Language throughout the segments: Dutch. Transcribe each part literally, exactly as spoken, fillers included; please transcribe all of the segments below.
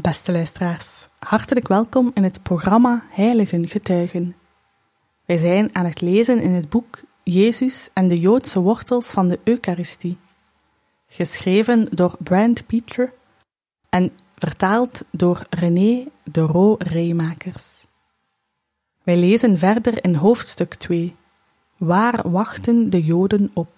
Beste luisteraars, hartelijk welkom in het programma Heiligen Getuigen. Wij zijn aan het lezen in het boek Jezus en de Joodse wortels van de Eucharistie, geschreven door Brand Peter en vertaald door René de Roo Reemakers. Wij lezen verder in hoofdstuk twee. Waar wachten de Joden op?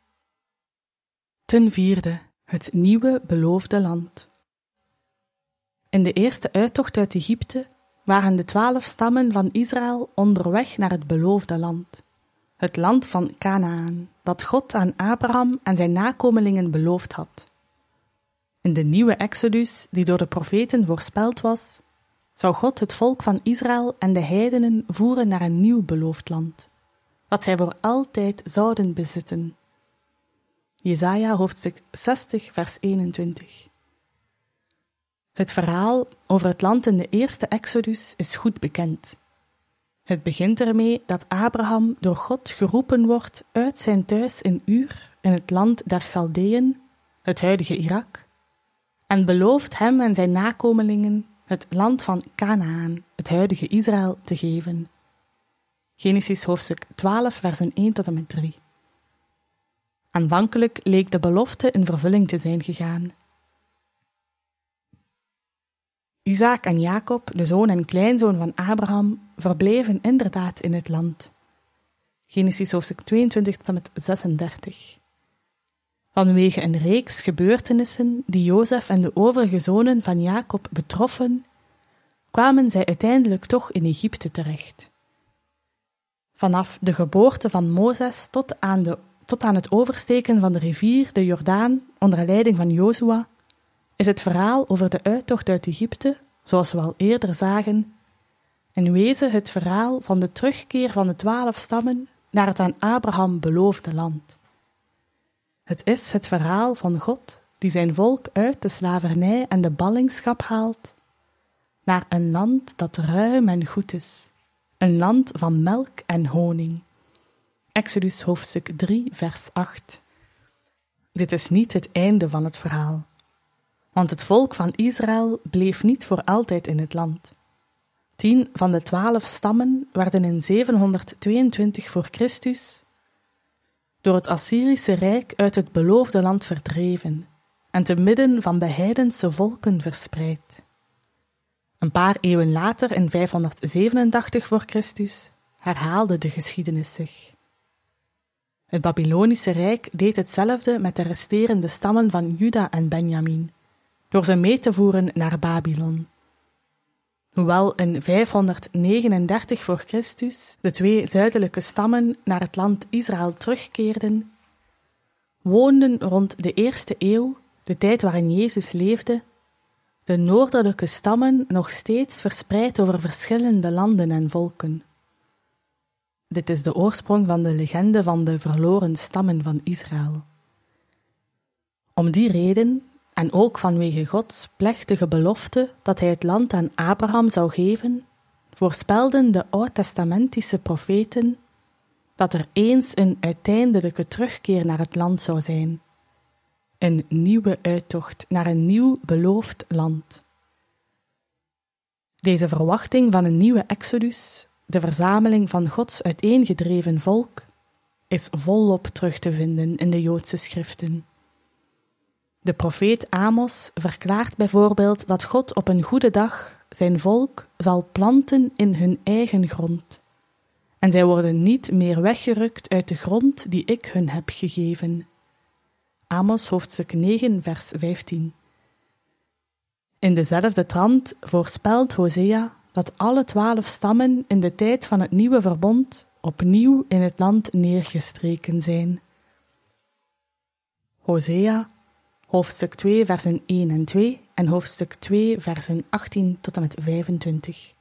Ten vierde, het nieuwe beloofde land. In de eerste uittocht uit Egypte waren de twaalf stammen van Israël onderweg naar het beloofde land, het land van Kanaan, dat God aan Abraham en zijn nakomelingen beloofd had. In de nieuwe Exodus, die door de profeten voorspeld was, zou God het volk van Israël en de heidenen voeren naar een nieuw beloofd land, dat zij voor altijd zouden bezitten. Jesaja hoofdstuk zestig vers eenentwintig. Het verhaal over het land in de eerste Exodus is goed bekend. Het begint ermee dat Abraham door God geroepen wordt uit zijn thuis in Ur, in het land der Chaldeeën, het huidige Irak, en belooft hem en zijn nakomelingen het land van Kanaan, het huidige Israël, te geven. Genesis hoofdstuk twaalf, versen één tot en met drie. Aanvankelijk leek de belofte in vervulling te zijn gegaan. Isaac en Jacob, de zoon en kleinzoon van Abraham, verbleven inderdaad in het land. Genesis hoofdstuk tweeëntwintig tot en met zesendertig. Vanwege een reeks gebeurtenissen die Jozef en de overige zonen van Jacob betroffen, kwamen zij uiteindelijk toch in Egypte terecht. Vanaf de geboorte van Mozes tot aan, de, tot aan het oversteken van de rivier de Jordaan onder leiding van Jozua, is het verhaal over de uittocht uit Egypte, zoals we al eerder zagen, in wezen het verhaal van de terugkeer van de twaalf stammen naar het aan Abraham beloofde land. Het is het verhaal van God die zijn volk uit de slavernij en de ballingschap haalt naar een land dat ruim en goed is, een land van melk en honing. Exodus hoofdstuk drie vers acht. Dit is niet het einde van het verhaal. Want het volk van Israël bleef niet voor altijd in het land. Tien van de twaalf stammen werden in zevenhonderdtweeëntwintig voor Christus door het Assyrische Rijk uit het beloofde land verdreven en te midden van de heidense volken verspreid. Een paar eeuwen later, in vijfhonderdzevenentachtig voor Christus, herhaalde de geschiedenis zich. Het Babylonische Rijk deed hetzelfde met de resterende stammen van Juda en Benjamin, door ze mee te voeren naar Babylon. Hoewel in vijfhonderdnegenendertig voor Christus de twee zuidelijke stammen naar het land Israël terugkeerden, woonden rond de eerste eeuw, de tijd waarin Jezus leefde, de noordelijke stammen nog steeds verspreid over verschillende landen en volken. Dit is de oorsprong van de legende van de verloren stammen van Israël. Om die reden, en ook vanwege Gods plechtige belofte dat hij het land aan Abraham zou geven, voorspelden de oud-testamentische profeten dat er eens een uiteindelijke terugkeer naar het land zou zijn. Een nieuwe uittocht naar een nieuw beloofd land. Deze verwachting van een nieuwe Exodus, de verzameling van Gods uiteengedreven volk, is volop terug te vinden in de Joodse schriften. De profeet Amos verklaart bijvoorbeeld dat God op een goede dag zijn volk zal planten in hun eigen grond. En zij worden niet meer weggerukt uit de grond die ik hun heb gegeven. Amos hoofdstuk negen vers vijftien. In dezelfde trant voorspelt Hosea dat alle twaalf stammen in de tijd van het nieuwe verbond opnieuw in het land neergestreken zijn. Hosea hoofdstuk twee versen één en twee en hoofdstuk twee versen achttien tot en met vijfentwintig.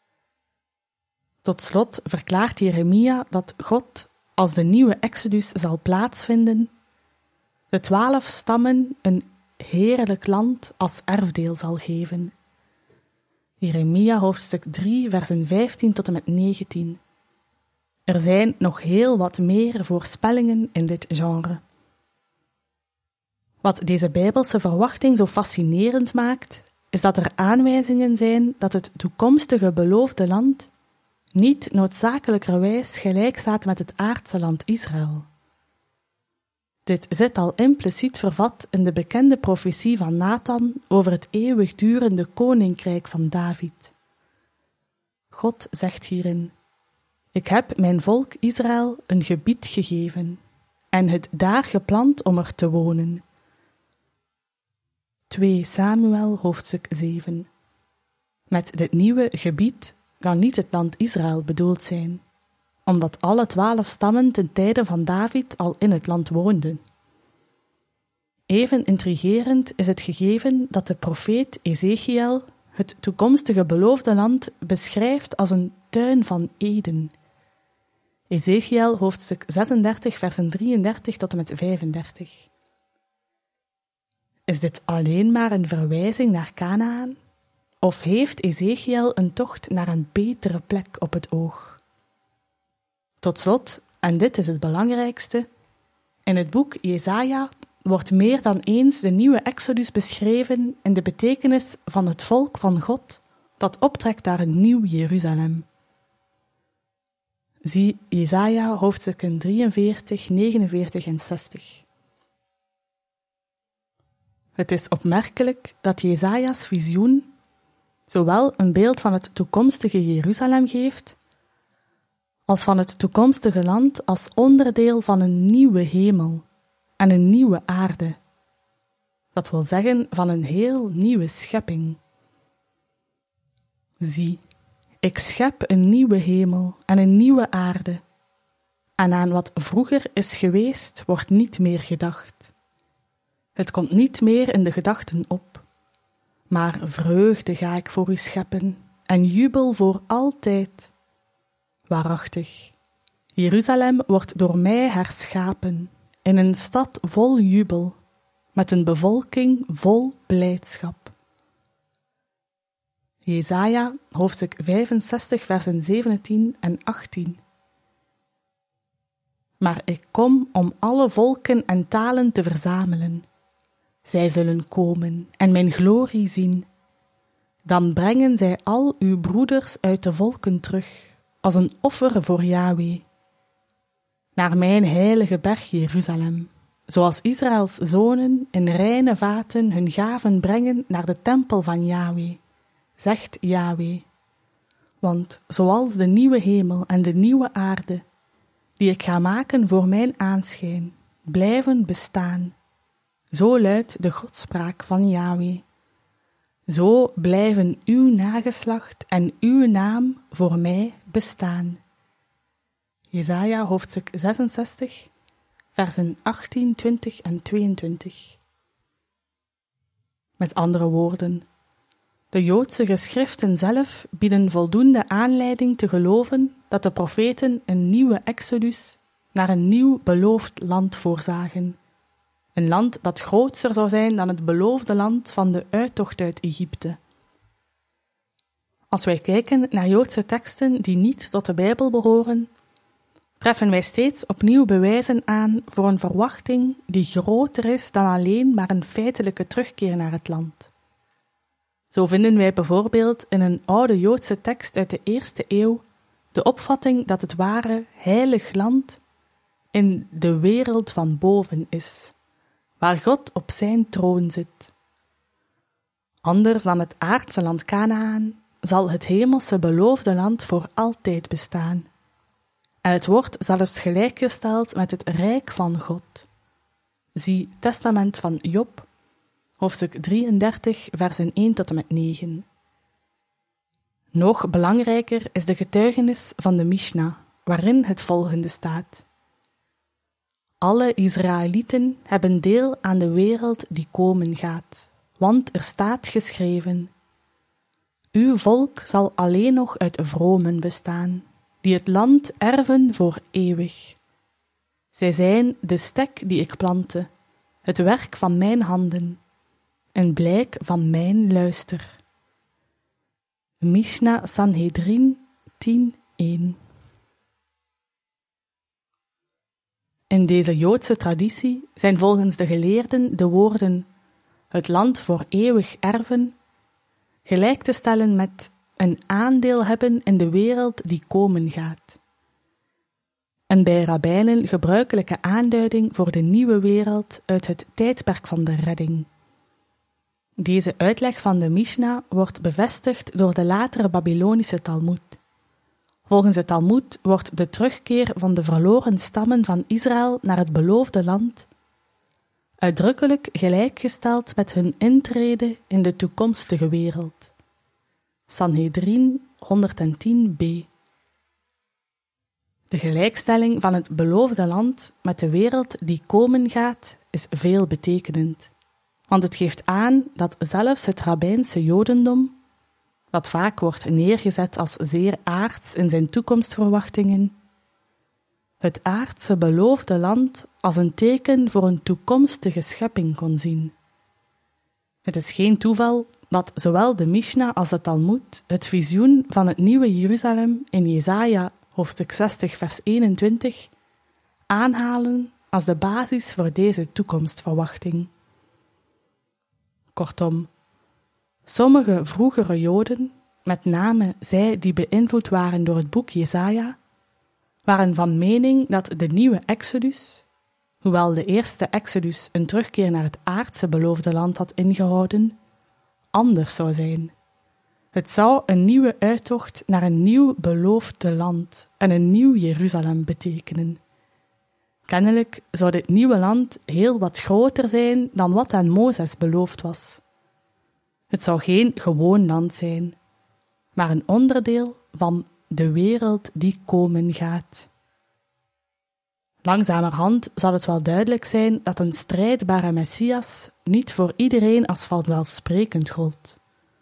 Tot slot verklaart Jeremia dat God, als de nieuwe Exodus zal plaatsvinden, de twaalf stammen een heerlijk land als erfdeel zal geven. Jeremia hoofdstuk drie versen vijftien tot en met negentien. Er zijn nog heel wat meer voorspellingen in dit genre. Wat deze Bijbelse verwachting zo fascinerend maakt, is dat er aanwijzingen zijn dat het toekomstige beloofde land niet noodzakelijkerwijs gelijk staat met het aardse land Israël. Dit zit al impliciet vervat in de bekende profetie van Nathan over het eeuwigdurende koninkrijk van David. God zegt hierin: Ik heb mijn volk Israël een gebied gegeven en het daar geplant om er te wonen. twee Samuel hoofdstuk zeven. Met dit nieuwe gebied kan niet het land Israël bedoeld zijn, omdat alle twaalf stammen ten tijde van David al in het land woonden. Even intrigerend is het gegeven dat de profeet Ezechiël het toekomstige beloofde land beschrijft als een tuin van Eden. Ezechiël hoofdstuk zesendertig, versen drieëndertig tot en met vijfendertig. Is dit alleen maar een verwijzing naar Kanaan? Of heeft Ezechiël een tocht naar een betere plek op het oog? Tot slot, en dit is het belangrijkste, in het boek Jesaja wordt meer dan eens de nieuwe Exodus beschreven in de betekenis van het volk van God dat optrekt naar een nieuw Jeruzalem. Zie Jesaja hoofdstukken drieënveertig, negenenveertig en zestig. Het is opmerkelijk dat Jesaja's visioen zowel een beeld van het toekomstige Jeruzalem geeft, als van het toekomstige land als onderdeel van een nieuwe hemel en een nieuwe aarde. Dat wil zeggen van een heel nieuwe schepping. Zie, ik schep een nieuwe hemel en een nieuwe aarde, en aan wat vroeger is geweest wordt niet meer gedacht. Het komt niet meer in de gedachten op, maar vreugde ga ik voor u scheppen en jubel voor altijd. Waarachtig, Jeruzalem wordt door mij herschapen in een stad vol jubel, met een bevolking vol blijdschap. Jesaja, hoofdstuk vijfenzestig, versen zeventien en achttien. Maar ik kom om alle volken en talen te verzamelen. Zij zullen komen en mijn glorie zien. Dan brengen zij al uw broeders uit de volken terug, als een offer voor Yahweh. Naar mijn heilige berg Jeruzalem, zoals Israëls zonen in reine vaten hun gaven brengen naar de tempel van Yahweh, zegt Yahweh. Want zoals de nieuwe hemel en de nieuwe aarde, die ik ga maken voor mijn aanschijn, blijven bestaan, zo luidt de godspraak van Yahweh. Zo blijven uw nageslacht en uw naam voor mij bestaan. Jesaja hoofdstuk zesenzestig, versen achttien, twintig en tweeëntwintig. Met andere woorden, de Joodse geschriften zelf bieden voldoende aanleiding te geloven dat de profeten een nieuwe exodus naar een nieuw beloofd land voorzagen. Een land dat grootser zou zijn dan het beloofde land van de uittocht uit Egypte. Als wij kijken naar Joodse teksten die niet tot de Bijbel behoren, treffen wij steeds opnieuw bewijzen aan voor een verwachting die groter is dan alleen maar een feitelijke terugkeer naar het land. Zo vinden wij bijvoorbeeld in een oude Joodse tekst uit de eerste eeuw de opvatting dat het ware heilig land in de wereld van boven is, waar God op zijn troon zit. Anders dan het aardse land Kanaan zal het hemelse beloofde land voor altijd bestaan. En het wordt zelfs gelijkgesteld met het rijk van God. Zie Testament van Job, hoofdstuk drieëndertig, versen één tot en met negen. Nog belangrijker is de getuigenis van de Mishnah, waarin het volgende staat. Alle Israëlieten hebben deel aan de wereld die komen gaat, want er staat geschreven: uw volk zal alleen nog uit vromen bestaan, die het land erven voor eeuwig. Zij zijn de stek die ik plantte, het werk van mijn handen, een blijk van mijn luister. Mishnah Sanhedrin tien één. In deze Joodse traditie zijn volgens de geleerden de woorden het land voor eeuwig erven gelijk te stellen met een aandeel hebben in de wereld die komen gaat. Een bij rabbijnen gebruikelijke aanduiding voor de nieuwe wereld uit het tijdperk van de redding. Deze uitleg van de Misjna wordt bevestigd door de latere Babylonische Talmoed. Volgens de Talmoed wordt de terugkeer van de verloren stammen van Israël naar het beloofde land uitdrukkelijk gelijkgesteld met hun intrede in de toekomstige wereld. Sanhedrin honderdtien b. De gelijkstelling van het beloofde land met de wereld die komen gaat is veelbetekenend, want het geeft aan dat zelfs het rabbijnse Jodendom, dat vaak wordt neergezet als zeer aards in zijn toekomstverwachtingen, het aardse beloofde land als een teken voor een toekomstige schepping kon zien. Het is geen toeval dat zowel de Misjna als de Talmoed het visioen van het nieuwe Jeruzalem in Jesaja hoofdstuk zestig vers eenentwintig aanhalen als de basis voor deze toekomstverwachting. Kortom, sommige vroegere Joden, met name zij die beïnvloed waren door het boek Jesaja, waren van mening dat de nieuwe Exodus, hoewel de eerste Exodus een terugkeer naar het aardse beloofde land had ingehouden, anders zou zijn. Het zou een nieuwe uittocht naar een nieuw beloofde land en een nieuw Jeruzalem betekenen. Kennelijk zou dit nieuwe land heel wat groter zijn dan wat aan Mozes beloofd was. Het zou geen gewoon land zijn, maar een onderdeel van de wereld die komen gaat. Langzamerhand zal het wel duidelijk zijn dat een strijdbare Messias niet voor iedereen als vanzelfsprekend gold.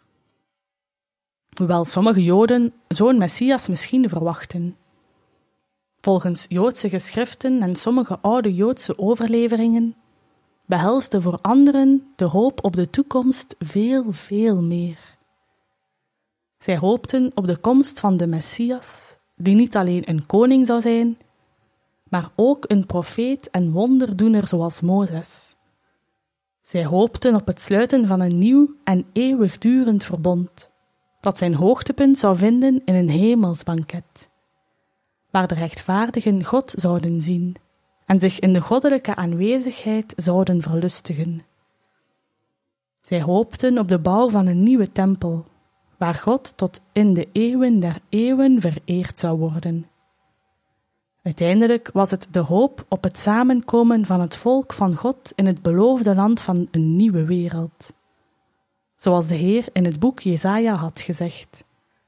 Hoewel sommige Joden zo'n Messias misschien verwachten. Volgens Joodse geschriften en sommige oude Joodse overleveringen behelsde voor anderen de hoop op de toekomst veel, veel meer. Zij hoopten op de komst van de Messias, die niet alleen een koning zou zijn, maar ook een profeet en wonderdoener zoals Mozes. Zij hoopten op het sluiten van een nieuw en eeuwigdurend verbond, dat zijn hoogtepunt zou vinden in een hemelsbanket, waar de rechtvaardigen God zouden zien en zich in de goddelijke aanwezigheid zouden verlustigen. Zij hoopten op de bouw van een nieuwe tempel, waar God tot in de eeuwen der eeuwen vereerd zou worden. Uiteindelijk was het de hoop op het samenkomen van het volk van God in het beloofde land van een nieuwe wereld, zoals de Heer in het boek Jesaja had gezegd.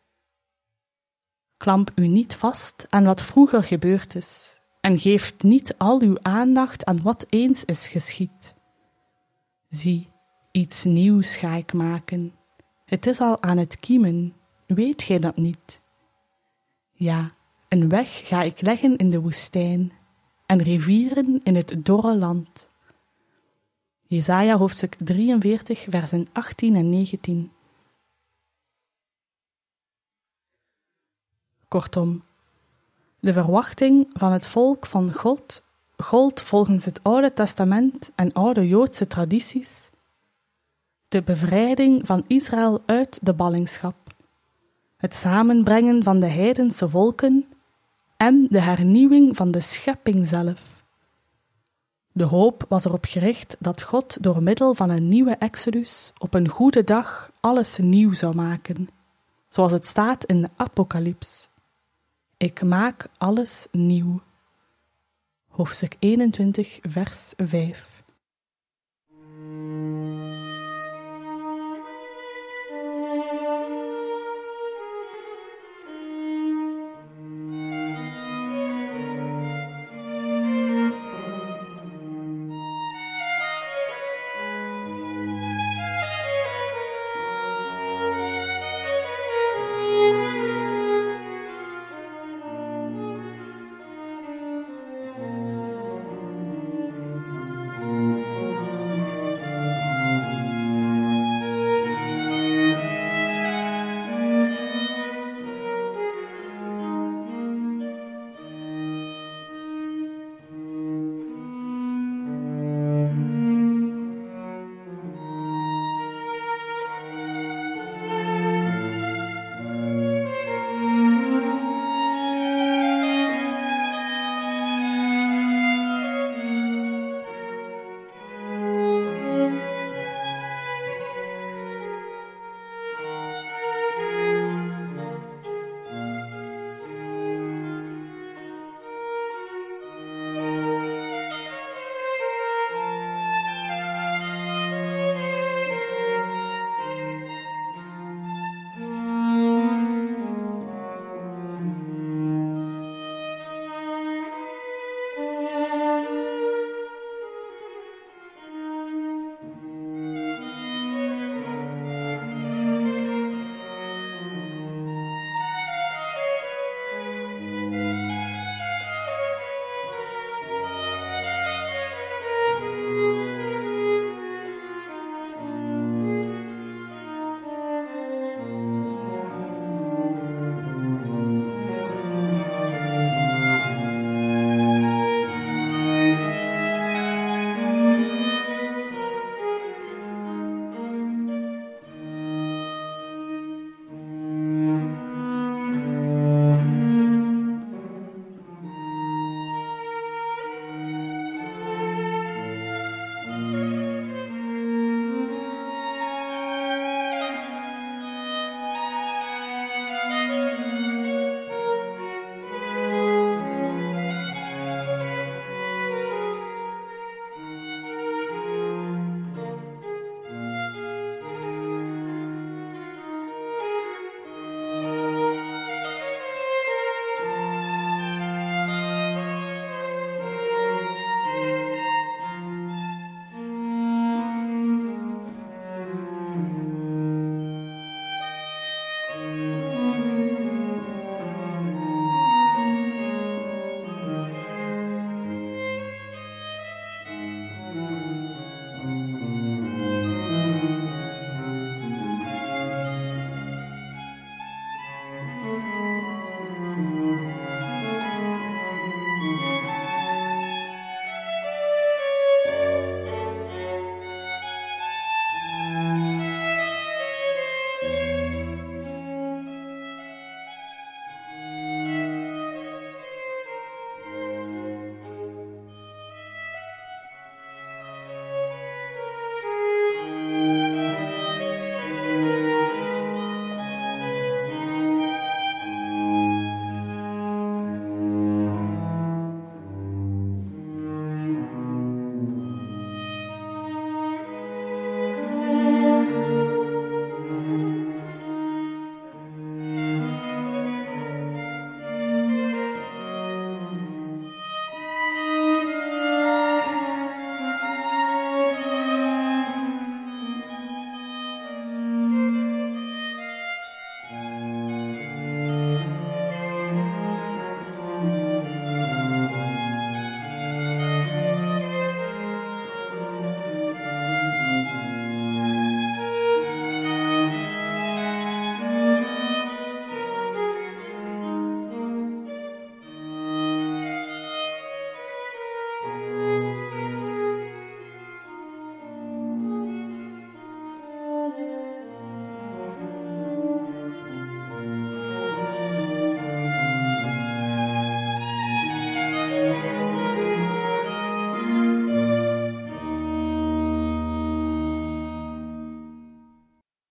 Klamp u niet vast aan wat vroeger gebeurd is, en geeft niet al uw aandacht aan wat eens is geschied. Zie, iets nieuws ga ik maken. Het is al aan het kiemen, weet gij dat niet? Ja, een weg ga ik leggen in de woestijn, en rivieren in het dorre land. Jesaja hoofdstuk drieënveertig, versen achttien en negentien. Kortom, de verwachting van het volk van God gold volgens het Oude Testament en oude Joodse tradities de bevrijding van Israël uit de ballingschap, het samenbrengen van de heidense volken en de hernieuwing van de schepping zelf. De hoop was erop gericht dat God door middel van een nieuwe Exodus op een goede dag alles nieuw zou maken, zoals het staat in de Apocalyps. Ik maak alles nieuw. Hoofdstuk eenentwintig, vers vijf.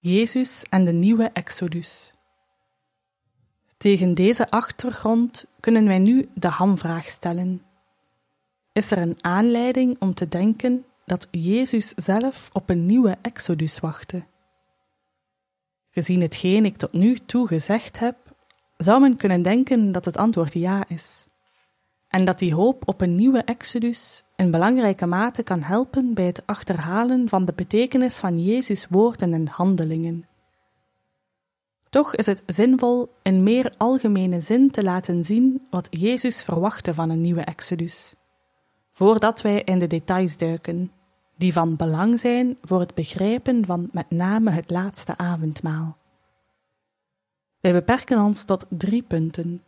Jezus en de nieuwe Exodus. Tegen deze achtergrond kunnen wij nu de hamvraag stellen. Is er een aanleiding om te denken dat Jezus zelf op een nieuwe Exodus wachtte? Gezien hetgeen ik tot nu toe gezegd heb, zou men kunnen denken dat het antwoord ja is. En dat die hoop op een nieuwe Exodus in belangrijke mate kan helpen bij het achterhalen van de betekenis van Jezus' woorden en handelingen. Toch is het zinvol in meer algemene zin te laten zien wat Jezus verwachtte van een nieuwe Exodus, voordat wij in de details duiken, die van belang zijn voor het begrijpen van met name het laatste avondmaal. Wij beperken ons tot drie punten.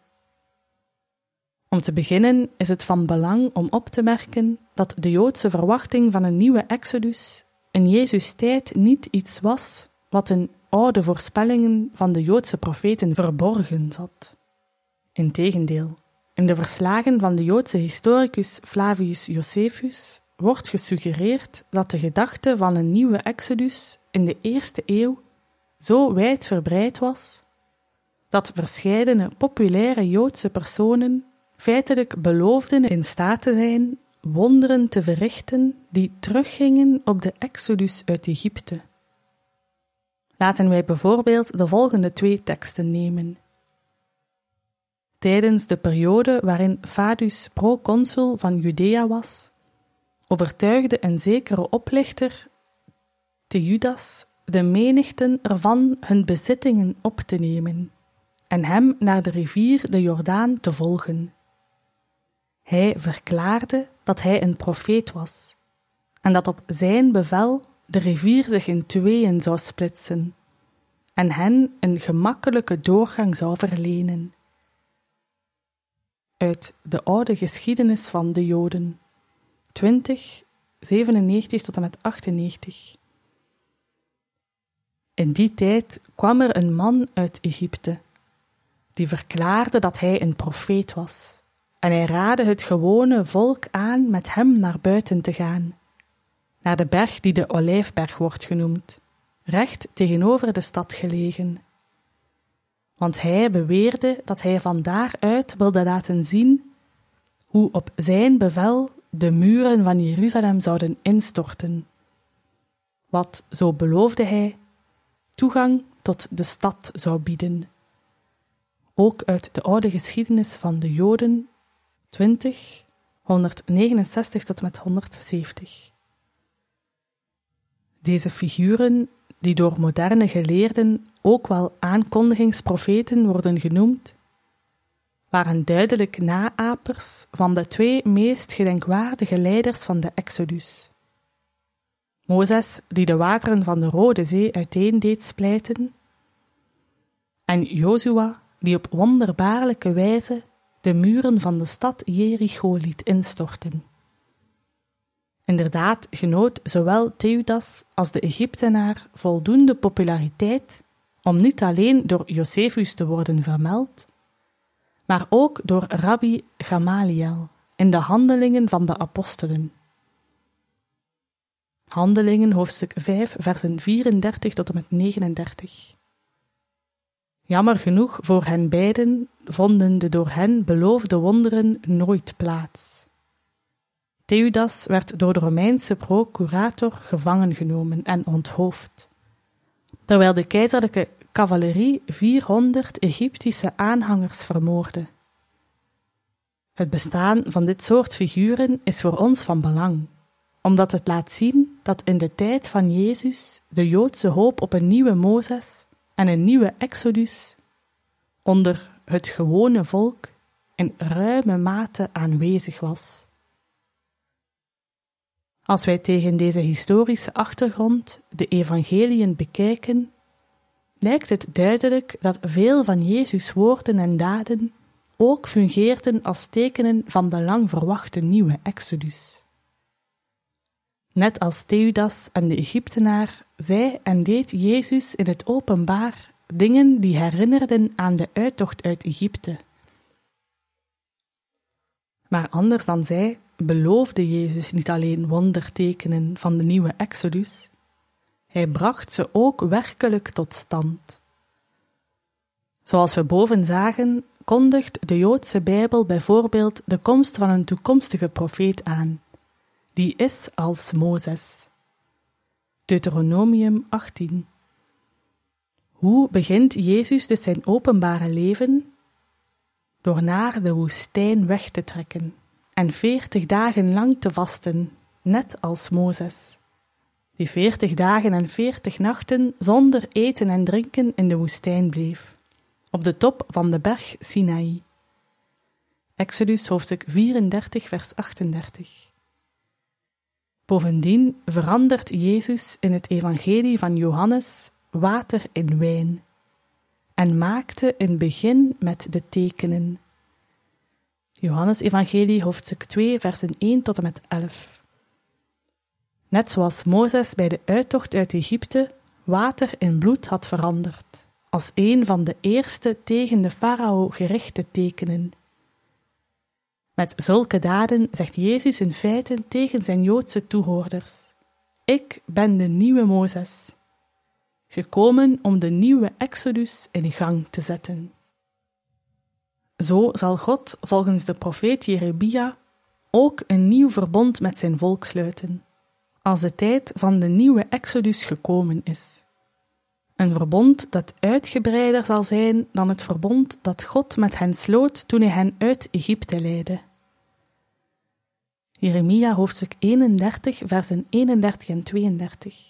Om te beginnen is het van belang om op te merken dat de Joodse verwachting van een nieuwe Exodus in Jezus' tijd niet iets was wat in oude voorspellingen van de Joodse profeten verborgen zat. Integendeel, in de verslagen van de Joodse historicus Flavius Josephus wordt gesuggereerd dat de gedachte van een nieuwe Exodus in de eerste eeuw zo wijd verbreid was dat verscheidene populaire Joodse personen feitelijk beloofden in staat te zijn wonderen te verrichten die teruggingen op de Exodus uit Egypte. Laten wij bijvoorbeeld de volgende twee teksten nemen. Tijdens de periode waarin Fadus proconsul van Judea was, overtuigde een zekere oplichter, Theudas, de menigten ervan hun bezittingen op te nemen en hem naar de rivier de Jordaan te volgen. Hij verklaarde dat hij een profeet was en dat op zijn bevel de rivier zich in tweeën zou splitsen en hen een gemakkelijke doorgang zou verlenen. Uit de oude geschiedenis van de Joden, twintig, zevenennegentig tot en met achtennegentig. In die tijd kwam er een man uit Egypte, die verklaarde dat hij een profeet was, en hij raadde het gewone volk aan met hem naar buiten te gaan, naar de berg die de Olijfberg wordt genoemd, recht tegenover de stad gelegen. Want hij beweerde dat hij van daaruit wilde laten zien hoe op zijn bevel de muren van Jeruzalem zouden instorten, wat, zo beloofde hij, toegang tot de stad zou bieden. Ook uit de oude geschiedenis van de Joden, twintig, honderdnegenenzestig tot met honderdzeventig. Deze figuren, die door moderne geleerden ook wel aankondigingsprofeten worden genoemd, waren duidelijk naapers van de twee meest gedenkwaardige leiders van de Exodus. Mozes, die de wateren van de Rode Zee uiteen deed splijten, en Jozua, die op wonderbaarlijke wijze de muren van de stad Jericho liet instorten. Inderdaad genoot zowel Theudas als de Egyptenaar voldoende populariteit om niet alleen door Josephus te worden vermeld, maar ook door Rabbi Gamaliel in de Handelingen van de Apostelen. Handelingen hoofdstuk vijf, versen vierendertig tot en met negenendertig. Jammer genoeg voor hen beiden vonden de door hen beloofde wonderen nooit plaats. Theudas werd door de Romeinse procurator gevangen genomen en onthoofd, terwijl de keizerlijke cavalerie vierhonderd Egyptische aanhangers vermoordde. Het bestaan van dit soort figuren is voor ons van belang, omdat het laat zien dat in de tijd van Jezus de Joodse hoop op een nieuwe Mozes en een nieuwe Exodus onder het gewone volk in ruime mate aanwezig was. Als wij tegen deze historische achtergrond de evangeliën bekijken, lijkt het duidelijk dat veel van Jezus' woorden en daden ook fungeerden als tekenen van de lang verwachte nieuwe Exodus. Net als Theudas en de Egyptenaar zei en deed Jezus in het openbaar dingen die herinnerden aan de uittocht uit Egypte. Maar anders dan zij beloofde Jezus niet alleen wondertekenen van de nieuwe Exodus, Hij bracht ze ook werkelijk tot stand. Zoals we boven zagen, kondigt de Joodse Bijbel bijvoorbeeld de komst van een toekomstige profeet aan. Die is als Mozes. Deuteronomium achttien. Hoe begint Jezus dus zijn openbare leven? Door naar de woestijn weg te trekken en veertig dagen lang te vasten, net als Mozes, die veertig dagen en veertig nachten zonder eten en drinken in de woestijn bleef, op de top van de berg Sinaï. Exodus hoofdstuk vierendertig, vers achtendertig. Bovendien verandert Jezus in het evangelie van Johannes water in wijn en maakte een begin met de tekenen. Johannes evangelie hoofdstuk twee, versen één tot en met elf. Net zoals Mozes bij de uittocht uit Egypte water in bloed had veranderd, als een van de eerste tegen de farao gerichte tekenen. Met zulke daden zegt Jezus in feite tegen zijn Joodse toehoorders: Ik ben de nieuwe Mozes, gekomen om de nieuwe Exodus in gang te zetten. Zo zal God volgens de profeet Jeremia ook een nieuw verbond met zijn volk sluiten, als de tijd van de nieuwe Exodus gekomen is. Een verbond dat uitgebreider zal zijn dan het verbond dat God met hen sloot toen hij hen uit Egypte leidde. Jeremia hoofdstuk eenendertig, versen eenendertig en tweeëndertig.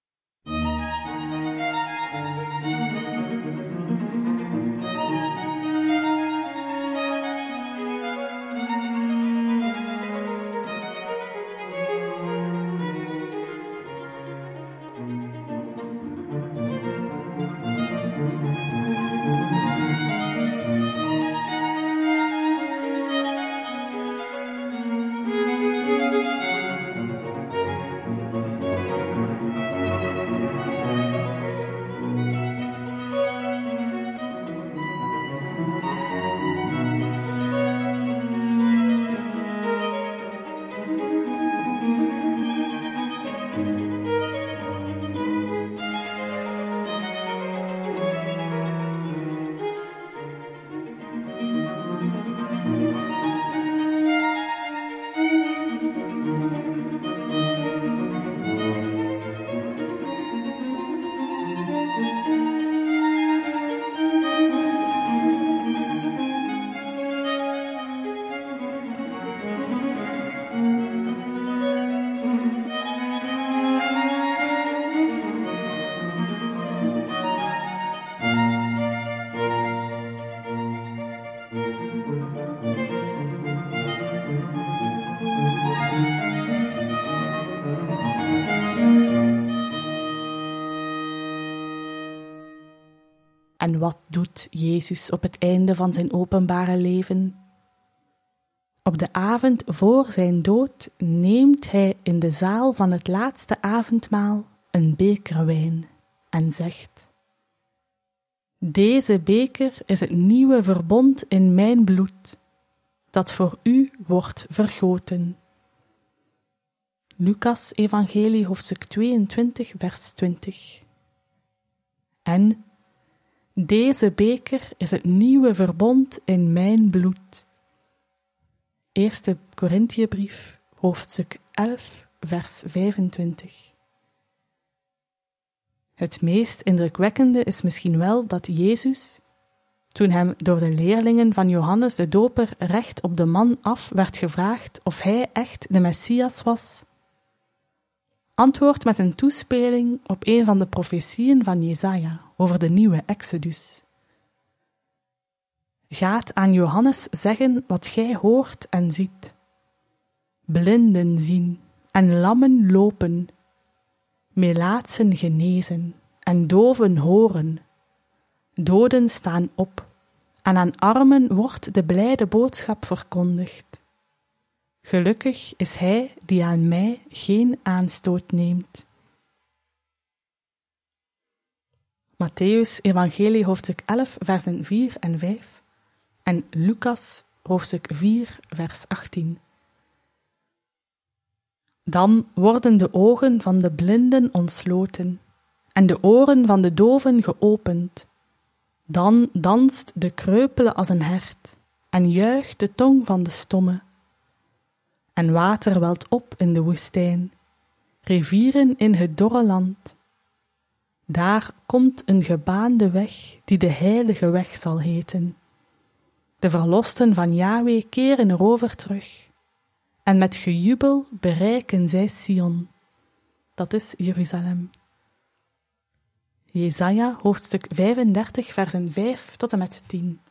En wat doet Jezus op het einde van zijn openbare leven? Op de avond voor zijn dood neemt hij in de zaal van het laatste avondmaal een beker wijn en zegt: Deze beker is het nieuwe verbond in mijn bloed, dat voor u wordt vergoten. Lucas evangelie hoofdstuk tweeëntwintig, vers twintig. En deze beker is het nieuwe verbond in mijn bloed. Eerste Korintiëbrief, hoofdstuk elf, vers vijfentwintig. Het meest indrukwekkende is misschien wel dat Jezus, toen hem door de leerlingen van Johannes de Doper recht op de man af werd gevraagd of hij echt de Messias was, antwoordt met een toespeling op een van de profetieën van Jesaja over de nieuwe Exodus. Gaat aan Johannes zeggen wat gij hoort en ziet. Blinden zien en lammen lopen, melaatsen genezen en doven horen, doden staan op en aan armen wordt de blijde boodschap verkondigd. Gelukkig is hij die aan mij geen aanstoot neemt. Mattheüs evangelie hoofdstuk elf versen vier en vijf en Lucas hoofdstuk vier vers achttien. Dan worden de ogen van de blinden ontsloten en de oren van de doven geopend. Dan danst de kreupele als een hert en juicht de tong van de stomme. En water welt op in de woestijn, rivieren in het dorre land. Daar komt een gebaande weg die de heilige weg zal heten. De verlosten van Yahweh keren erover terug, en met gejubel bereiken zij Sion. Dat is Jeruzalem. Jesaja, hoofdstuk vijfendertig, versen vijf tot en met tien.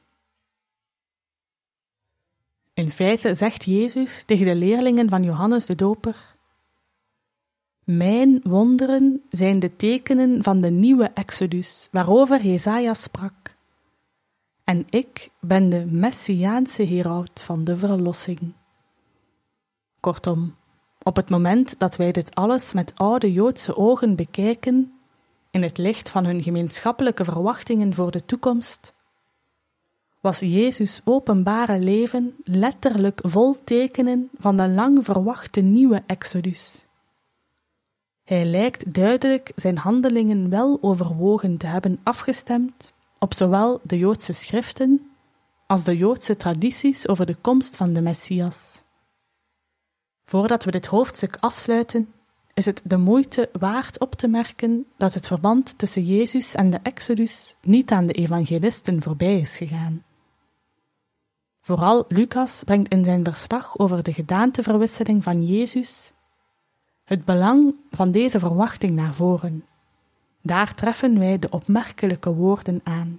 In feite zegt Jezus tegen de leerlingen van Johannes de Doper: Mijn wonderen zijn de tekenen van de nieuwe Exodus, waarover Jesaja sprak. En ik ben de messiaanse heraut van de verlossing. Kortom, op het moment dat wij dit alles met oude Joodse ogen bekijken, in het licht van hun gemeenschappelijke verwachtingen voor de toekomst, was Jezus' openbare leven letterlijk vol tekenen van de lang verwachte nieuwe Exodus. Hij lijkt duidelijk zijn handelingen wel overwogen te hebben afgestemd op zowel de Joodse schriften als de Joodse tradities over de komst van de Messias. Voordat we dit hoofdstuk afsluiten, is het de moeite waard op te merken dat het verband tussen Jezus en de Exodus niet aan de evangelisten voorbij is gegaan. Vooral Lucas brengt in zijn verslag over de gedaanteverwisseling van Jezus het belang van deze verwachting naar voren. Daar treffen wij de opmerkelijke woorden aan.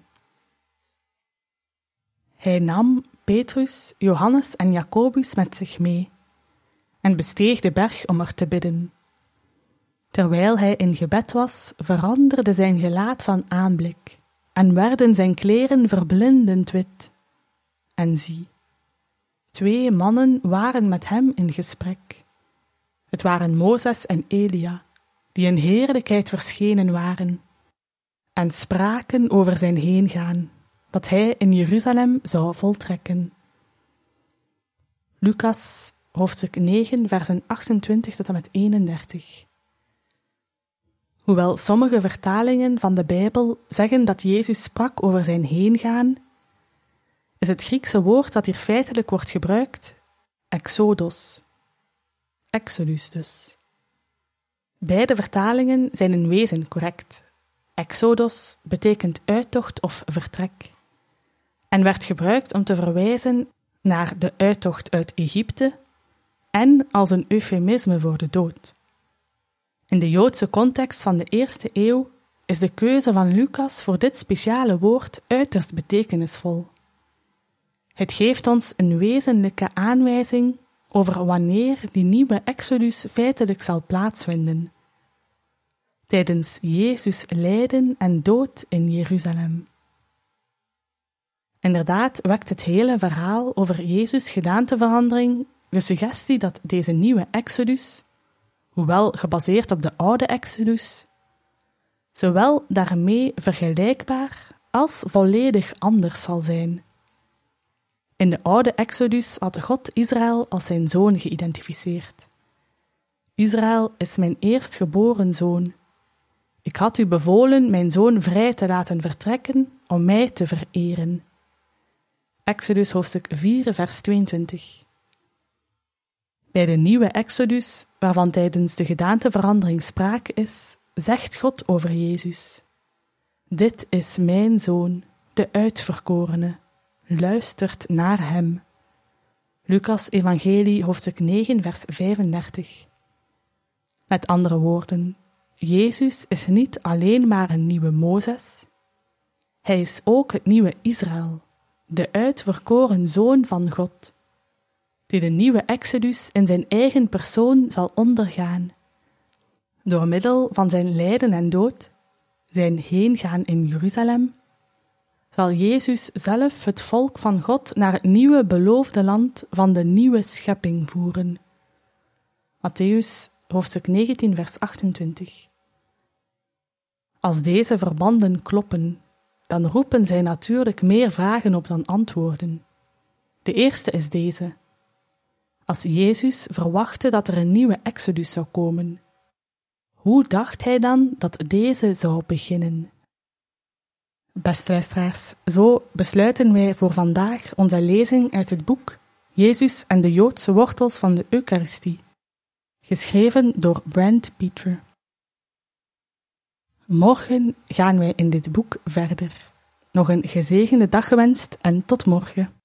Hij nam Petrus, Johannes en Jacobus met zich mee en besteeg de berg om er te bidden. Terwijl hij in gebed was, veranderde zijn gelaat van aanblik en werden zijn kleren verblindend wit. En zie, twee mannen waren met hem in gesprek. Het waren Mozes en Elia, die in heerlijkheid verschenen waren, en spraken over zijn heengaan, dat hij in Jeruzalem zou voltrekken. Lucas, hoofdstuk negen, versen achtentwintig tot en met eenendertig. Hoewel sommige vertalingen van de Bijbel zeggen dat Jezus sprak over zijn heengaan, is het Griekse woord dat hier feitelijk wordt gebruikt exodos. Exodus dus. Beide vertalingen zijn in wezen correct. Exodos betekent uittocht of vertrek en werd gebruikt om te verwijzen naar de uittocht uit Egypte en als een eufemisme voor de dood. In de Joodse context van de eerste eeuw is de keuze van Lucas voor dit speciale woord uiterst betekenisvol. Het geeft ons een wezenlijke aanwijzing over wanneer die nieuwe Exodus feitelijk zal plaatsvinden. Tijdens Jezus' lijden en dood in Jeruzalem. Inderdaad wekt het hele verhaal over Jezus' gedaanteverandering de suggestie dat deze nieuwe Exodus, hoewel gebaseerd op de oude Exodus, zowel daarmee vergelijkbaar als volledig anders zal zijn. In de oude Exodus had God Israël als zijn zoon geïdentificeerd. Israël is mijn eerstgeboren zoon. Ik had u bevolen mijn zoon vrij te laten vertrekken om mij te vereren. Exodus hoofdstuk vier, vers tweeëntwintig. Bij de nieuwe Exodus, waarvan tijdens de gedaanteverandering sprake is, zegt God over Jezus: Dit is mijn zoon, de uitverkorene. Luistert naar hem. Lucas Evangelie, hoofdstuk negen, vers vijfendertig. Met andere woorden, Jezus is niet alleen maar een nieuwe Mozes, hij is ook het nieuwe Israël, de uitverkoren zoon van God, die de nieuwe Exodus in zijn eigen persoon zal ondergaan, door middel van zijn lijden en dood, zijn heengaan in Jeruzalem, zal Jezus zelf het volk van God naar het nieuwe beloofde land van de nieuwe schepping voeren. Mattheüs, hoofdstuk negentien, vers achtentwintig. Als deze verbanden kloppen, dan roepen zij natuurlijk meer vragen op dan antwoorden. De eerste is deze. Als Jezus verwachtte dat er een nieuwe Exodus zou komen, Hoe dacht hij dan dat deze zou beginnen? Beste luisteraars, zo besluiten wij voor vandaag onze lezing uit het boek Jezus en de Joodse wortels van de Eucharistie, geschreven door Brent Peter. Morgen gaan wij in dit boek verder. Nog een gezegende dag gewenst en tot morgen.